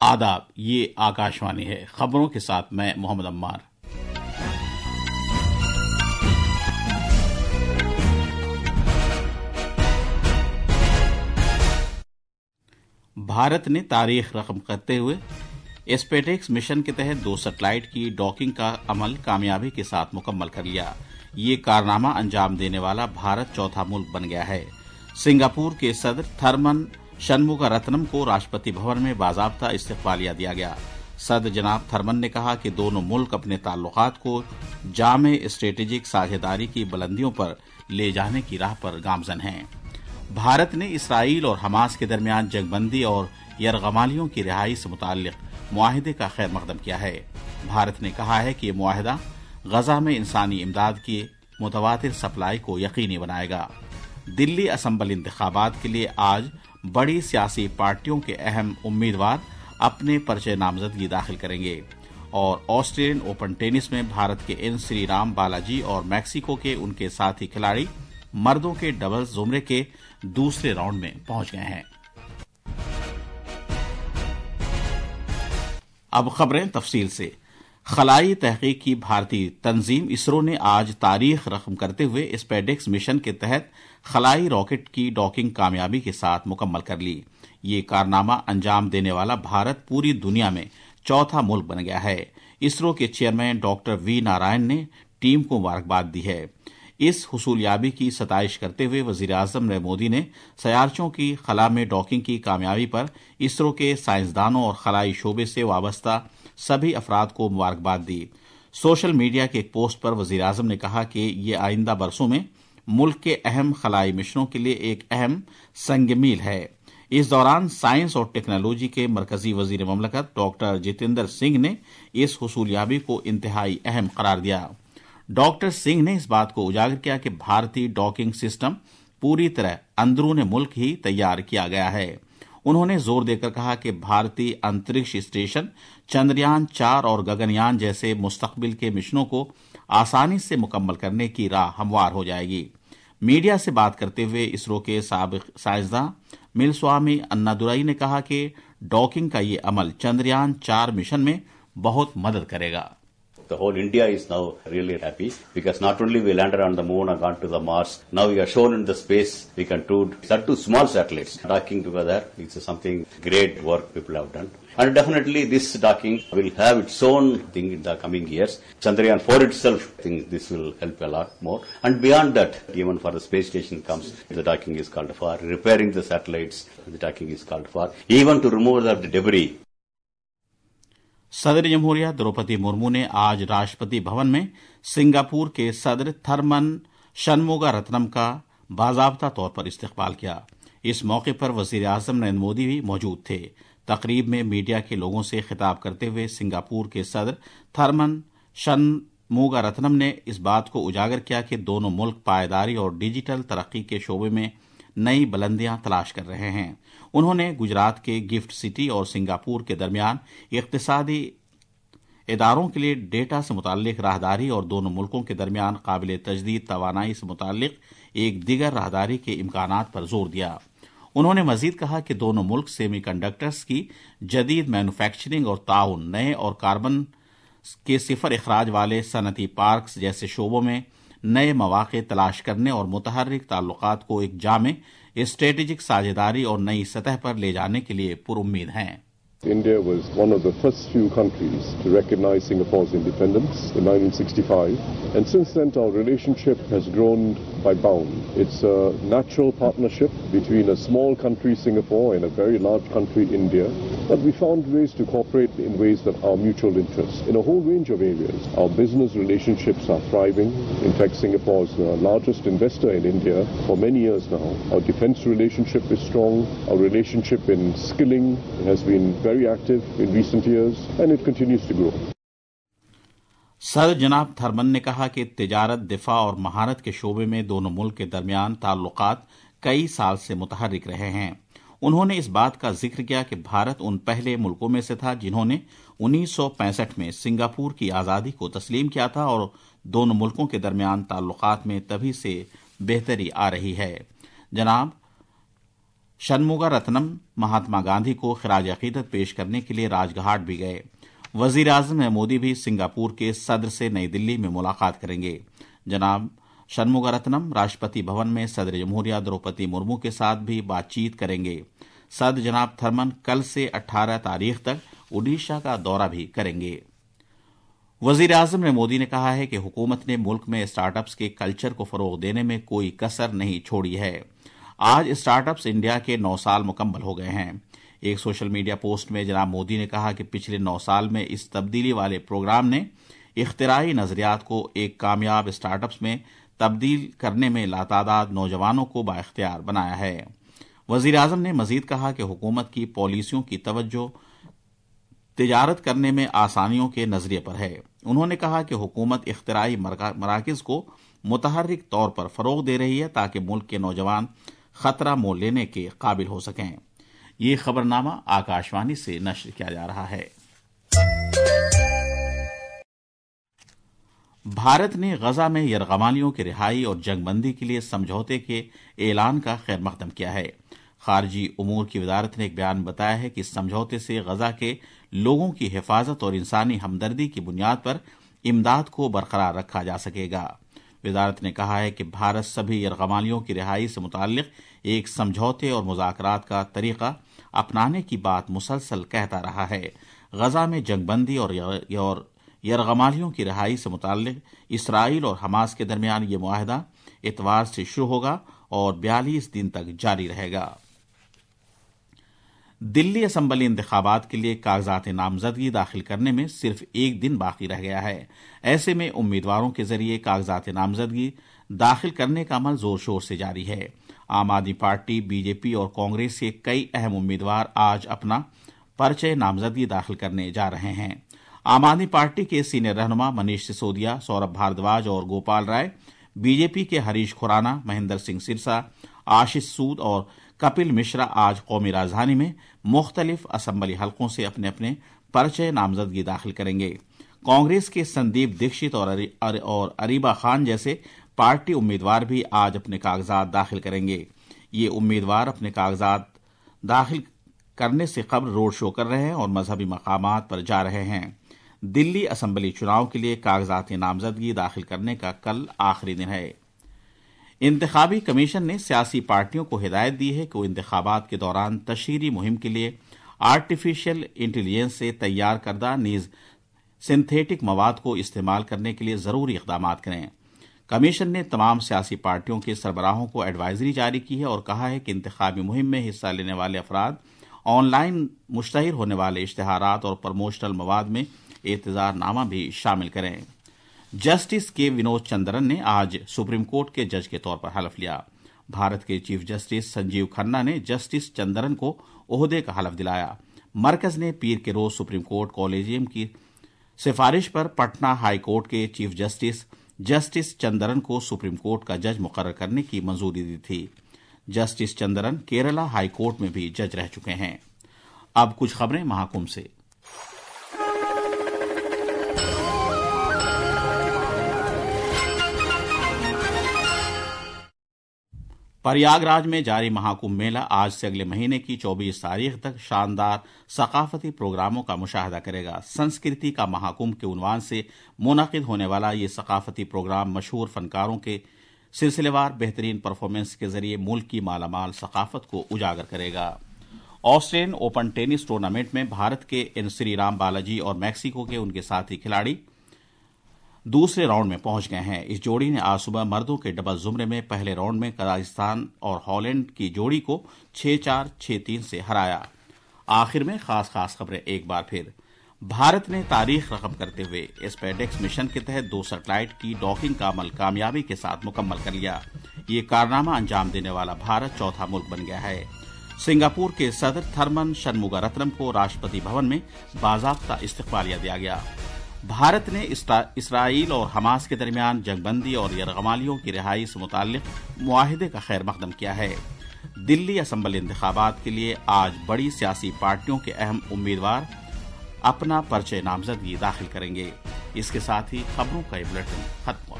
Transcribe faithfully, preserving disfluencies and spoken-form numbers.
आदाब, ये आकाशवाणी है। खबरों के साथ मैं मोहम्मद अम्मार। भारत ने तारीख रकम करते हुए स्पेसएक्स मिशन के तहत दो सैटेलाइट की डॉकिंग का अमल कामयाबी के साथ मुकम्मल कर लिया। ये कारनामा अंजाम देने वाला भारत चौथा मुल्क बन गया है। सिंगापुर के सदर थरमन शनमुगारत्नम को राष्ट्रपति भवन में बाज़ाब्ता इस्तकबालिया दिया गया। सदर जनाब थरमन ने कहा कि दोनों मुल्क अपने ताल्लुकात को जामे स्ट्रेटेजिक साझेदारी की बुलंदियों पर ले जाने की राह पर गामजन हैं। भारत ने इसराइल और हमास के दरमियान जंगबंदी और यरगमालियों की रिहाई से मुताल्लिक मुआहिदे का खैर मकदम किया है। भारत ने कहा है कि ये मुआहिदा गजा में इंसानी इमदाद की मुतवातिर सप्लाई को यकीनी बनाएगा। दिल्ली असम्बली इंतखाबात के लिए आज बड़ी सियासी पार्टियों के अहम उम्मीदवार अपने पर्चे नामजदगी दाखिल करेंगे और ऑस्ट्रेलियन ओपन टेनिस में भारत के एन श्रीराम बालाजी और मैक्सिको के उनके साथी खिलाड़ी मर्दों के डबल्स जुमरे के दूसरे राउंड में पहुंच गए हैं। अब खबरें तफसील से। खलाई तहकीक की भारतीय तंजीम इसरो ने आज तारीख रकम करते हुए स्पेसएक्स मिशन के तहत खलाई रॉकेट की डॉकिंग कामयाबी के साथ मुकम्मल कर ली। ये कारनामा अंजाम देने वाला भारत पूरी दुनिया में चौथा मुल्क बन गया है। इसरो के चेयरमैन डॉक्टर वी नारायण ने टीम को मुबारकबाद दी है। इस हुसूलियाबी की सताइश करते हुए वजीर आजम नरेंद्र मोदी ने सयारचों की खला में डॉकिंग की कामयाबी पर इसरो के साइंसदानों और खलाई शोबे से वाबस्ता सभी अफराद को मुबारकबाद दी। सोशल मीडिया के एक पोस्ट पर वजीर आजम ने कहा कि ये आइंदा बरसों में मुल्क के अहम खलाई मिशनों के लिए एक अहम संग मील है। इस दौरान साइंस और टेक्नोलॉजी के मरकजी वजीर ममलकत डॉक्टर जितेंद्र सिंह ने इस हुसूलियाबी को इंतहाई अहम करार दिया। डॉक्टर सिंह ने इस बात को उजागर किया कि भारतीय डॉकिंग सिस्टम पूरी तरह अंदरूनी मुल्क ही तैयार किया गया है। उन्होंने जोर देकर कहा कि भारतीय अंतरिक्ष स्टेशन चंद्रयान चार और गगनयान जैसे मुस्तकबिल के मिशनों को आसानी से मुकम्मल करने की राह हमवार हो जाएगी। मीडिया से बात करते हुए इसरो के साबिक साइंसदान मिलस्वामी अन्नादुरई ने कहा कि डॉकिंग का ये अमल चंद्रयान चार मिशन में बहुत मदद करेगा। The whole India is now really happy because not only we landed on the moon and gone to the Mars, now we are shown in the space we can do that to small satellites docking together. It's something great work people have done. And definitely this docking will have its own thing in the coming years. Chandrayaan four itself, I think this will help a lot more. And beyond that, even for the space station comes, the docking is called for. Repairing the satellites, the docking is called for. Even to remove the debris. सदर जमहूरिया द्रौपदी मुर्मू ने आज राष्ट्रपति भवन में Singapore के सदर थरमन शनमुगारत्नम का बाज़ाब्ता तौर पर इस्तकबाल किया। इस मौके पर वजीर आजम नरेंद्र मोदी भी मौजूद थे। तकरीब में मीडिया के लोगों से खिताब करते हुए सिंगापुर के सदर थरमन शनमुगारत्नम ने इस बात को उजागर किया कि दोनों मुल्क पायदारी और डिजिटल तरक्की के शोबे में नई बुलंदियां तलाश कर रहे हैं। उन्होंने गुजरात के गिफ्ट सिटी और सिंगापुर के दरमियान इक्तिसादी इदारों के लिए डेटा से मुताल्लिक राहदारी और दोनों मुल्कों के दरमियान काबिल तजदीद तवानाई से मुताल्लिक एक दिगर राहदारी के इम्कानात पर जोर दिया। उन्होंने मजीद कहा कि दोनों मुल्क सेमी कंडक्टर्स की जदीद मैन्युफैक्चरिंग और ताउन, नए और कार्बन के सिफर अखराज वाले सनती पार्क्स जैसे शोबों में नए मौके तलाश करने और मुतहर्रिक ताल्लुकात को एक जामे स्ट्रेटेजिक साझेदारी और नई सतह पर ले जाने के लिए पुरुम्मीद हैं। India was one of the first few countries to recognize Singapore's independence in nineteen sixty-five, and since then our relationship has grown by bound. It's a natural partnership between a small country, Singapore, and a very large country, India, but we found ways to cooperate in ways that are mutual interest in a whole range of areas. Our business relationships are thriving. In fact, Singapore is the largest investor in India for many years now. Our defense relationship is strong. Our relationship in skilling has been very active in recent years, and it continues to grow. सदर जनाब थरमन ने कहा कि तिजारत, दिफा और महारत के शोबे में दोनों मुल्क के दरमियान ताल्लुकात कई साल से मुतहर्रिक रहे हैं। उन्होंने इस बात का जिक्र किया कि भारत उन पहले मुल्कों में से था जिन्होंने उन्नीस सौ पैंसठ में सिंगापुर की आज़ादी को तस्लीम किया था और दोनों मुल्कों के दरमियान ताल्लुकात में तभी से बेहतरी आ रही है। जनाब शनमुगा रत्नम महात्मा गांधी को खिराज अकीदत पेश करने के लिए राजघाट भी गए। वजीर आजम मोदी भी सिंगापुर के सदर से नई दिल्ली में मुलाकात करेंगे। जनाब शनमुगा रत्नम राष्ट्रपति भवन में सदर जमहूरिया द्रौपदी मुर्मू के साथ भी बातचीत करेंगे। सदर जनाब थर्मन कल से अठारह तारीख तक ओडिशा का दौरा भी करेंगे। वजीर आजम ने मोदी ने कहा है कि हुकूमत ने मुल्क में स्टार्टअप्स के कल्चर को फरोग देने में कोई कसर नहीं छोड़ी है। आज स्टार्टअप्स इंडिया के नौ साल मुकम्मल हो गए हैं। एक सोशल मीडिया पोस्ट में जनाब मोदी ने कहा कि पिछले नौ साल में इस तब्दीली वाले प्रोग्राम ने इख्तिराई नजरियात को एक कामयाब स्टार्टअप्स में तब्दील करने में लातादाद नौजवानों को बाइख्तियार बनाया है। वजीर आजम ने मजीद कहा कि हुकूमत की पॉलिसियों की तवज्जो तिजारत करने में आसानियों के नजरिए पर है। उन्होंने कहा कि हुकूमत इख्तिराई मराकज को मुतहर्रिक तौर पर फरोग दे रही है ताकि मुल्क के नौजवान खतरा मोल लेने के काबिल हो सकें। ये खबरनामा आकाशवाणी से नश्र किया जा रहा है। भारत ने गजा में यरगमालियों की रिहाई और जंगबंदी के लिए समझौते के ऐलान का खैर मकदम किया है। खारजी उमूर की वजारत ने एक बयान में बताया है कि इस समझौते से गजा के लोगों की हिफाजत और इंसानी हमदर्दी की बुनियाद पर इमदाद को बरकरार रखा जा सकेगा। वजारत ने कहा है कि भारत सभी यरगमालियों की रिहाई से मुताल्लिक एक समझौते और मुज़ाकरात का तरीका अपनाने की बात मुसलसल कहता रहा है। गजा में जंगबंदी और यरगमालियों की रिहाई से मुताल्लिक इसराइल और हमास के दरमियान ये मुआहदा इतवार से शुरू होगा और बयालीस दिन तक जारी रहेगा। दिल्ली असम्बली इंतखाबात के लिए कागजात नामजदगी दाखिल करने में सिर्फ एक दिन बाकी रह गया है। ऐसे में उम्मीदवारों के जरिए कागजात नामजदगी दाखिल करने का अमल जोर शोर से जारी है। आम आदमी पार्टी, बीजेपी और कांग्रेस के कई अहम उम्मीदवार आज अपना पर्चे नामजदगी दाखिल करने जा रहे हैं। आम आदमी पार्टी के सीनियर रहनुमा मनीष सिसोदिया, सौरभ भारद्वाज और गोपाल राय, बीजेपी के हरीश खुराना, महेंद्र सिंह सिरसा, आशीष सूद और कपिल मिश्रा आज कौमी राजधानी में मुख्तलिफ असम्बली हलकों से अपने अपने पर्चे नामजदगी दाखिल करेंगे। कांग्रेस के संदीप दीक्षित और, अरी, अर, और अरीबा खान जैसे पार्टी उम्मीदवार भी आज अपने कागजात दाखिल करेंगे। ये उम्मीदवार अपने कागजात दाखिल करने से कबल रोड शो कर रहे हैं और मजहबी मकामात पर जा रहे हैं। दिल्ली असम्बली चुनाव के लिए कागजात नामजदगी दाखिल करने का कल आखिरी दिन है। इंतखाबी कमीशन ने सियासी पार्टियों को हिदायत दी है कि वो इंतखाबात के दौरान तशहीरी मुहिम के लिए आर्टिफिशियल इंटेलिजेंस से तैयार करदा नीज सिंथेटिक मवाद को इस्तेमाल करने के लिए जरूरी इकदाम करें। कमीशन ने तमाम सियासी पार्टियों के सरबराहों को एडवाइजरी जारी की है और कहा है कि इंतखाबी मुहिम में हिस्सा लेने वाले अफराद ऑनलाइन मुश्तहिर होने वाले इश्तिहारात और प्रमोशनल मवाद में एतजारनामा भी शामिल करें। जस्टिस के विनोद चंद्रन ने आज सुप्रीम कोर्ट के जज के तौर पर हलफ लिया। भारत के चीफ जस्टिस संजीव खन्ना ने जस्टिस चंद्रन को ओहदे का हलफ दिलाया। मरकज ने पीर के रोज सुप्रीम कोर्ट कॉलेजियम की सिफारिश पर पटना हाई कोर्ट के चीफ जस्टिस जस्टिस चंद्रन को सुप्रीम कोर्ट का जज मुकर्रर करने की मंजूरी दी थी। Justice Chandran Kerala high court में भी जज रह चुके हैं। अब कुछ खबरें महाकुंभ से। प्रयागराज में जारी महाकुंभ मेला आज से अगले महीने की चौबीस तारीख तक शानदार सकाफती प्रोग्रामों का मुशाहदा करेगा। संस्कृति का महाकुंभ के उन्वान से मुनक़िद होने वाला ये सकाफती प्रोग्राम मशहूर फनकारों के सिलसिलेवार बेहतरीन परफॉर्मेंस के जरिए मुल्क की मालामाल सकाफत को उजागर करेगा। ऑस्ट्रेलियन ओपन टेनिस टूर्नामेंट में भारत के एन श्रीराम बालाजी और मैक्सिको के उनके साथी खिलाड़ी दूसरे राउंड में पहुंच गए हैं। इस जोड़ी ने आज सुबह मर्दों के डबल जुमरे में पहले राउंड में कजाकिस्तान और हॉलैंड की जोड़ी को छह चार छह तीन से हराया। आखिर में खास खास खबरें एक बार फिर। भारत ने तारीख रकम करते हुए स्पेडेक्स मिशन के तहत दो सैटेलाइट की डॉकिंग का अमल कामयाबी के साथ मुकम्मल कर लिया। ये कारनामा अंजाम देने वाला भारत चौथा मुल्क बन गया है। सिंगापुर के सदर थर्मन शनमुगारत्नम को राष्ट्रपति भवन में बाज़ाब्ता इस्तकबालिया दिया गया। भारत ने इसराइल और हमास के दरमियान जंगबंदी और यरगमालियों की रिहाई से मुताल्लिक मुआहिदे का खैर मकदम किया है। दिल्ली असम्बली इंतखाबात के लिए आज बड़ी सियासी पार्टियों के अहम उम्मीदवार अपना पर्चे नामजदगी दाखिल करेंगे। इसके साथ ही खबरों का ये बुलेटिन खत्म।